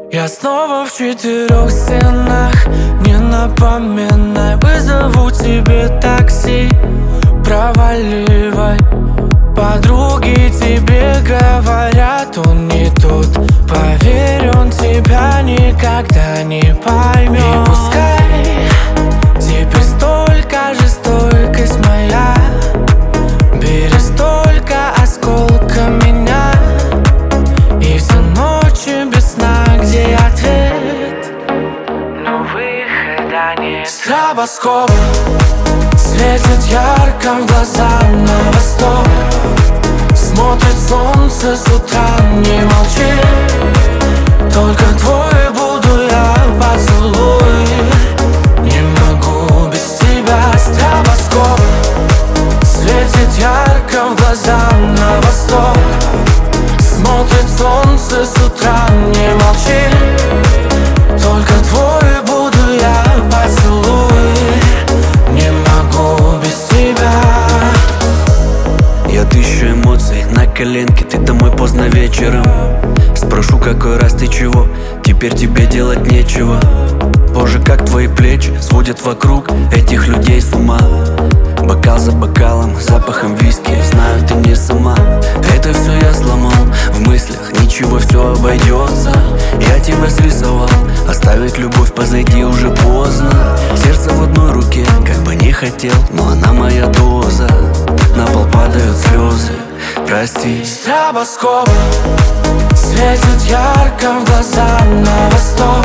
Я снова в 4 стенах, не напоминай. Вызову тебе такси, проваливай. Подруги тебе говорят, он не тот. Поверь, он тебя никогда не поймет. И пускай теперь столько же стойкость моя, берет столько осколка меня. И все ночи без сна, где ответ, но выхода нет. Стробоскоп светит ярко в глаза на восток. Смотрит солнце с утра, не молчи. Только твой буду я, поцелуй. Не могу без тебя. Стробоскоп светит ярко в глаза на восток. Смотрит солнце с утра, не молчи. Только твой буду я, поцелуй. Не могу без тебя. Я тысячу эмоций на коленке, ты домой поздно вечером. Спрошу, какой раз ты чего, теперь тебе делать нечего. Боже, как твои плечи сводят вокруг этих людей с ума. Бокал за бокалом, запахом виски, знаю, ты не сама. Это все я сломал в мыслях, ничего, все обойдется. Я тебя срисовал, оставить любовь позади уже поздно. Сердце в одной руке, как бы не хотел, но она моя доза. На пол падают слезы, прости. Стробоскоп светит ярко в глаза на восток.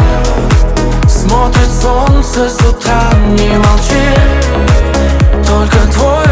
Смотрит солнце с утра, не молчи. Только твой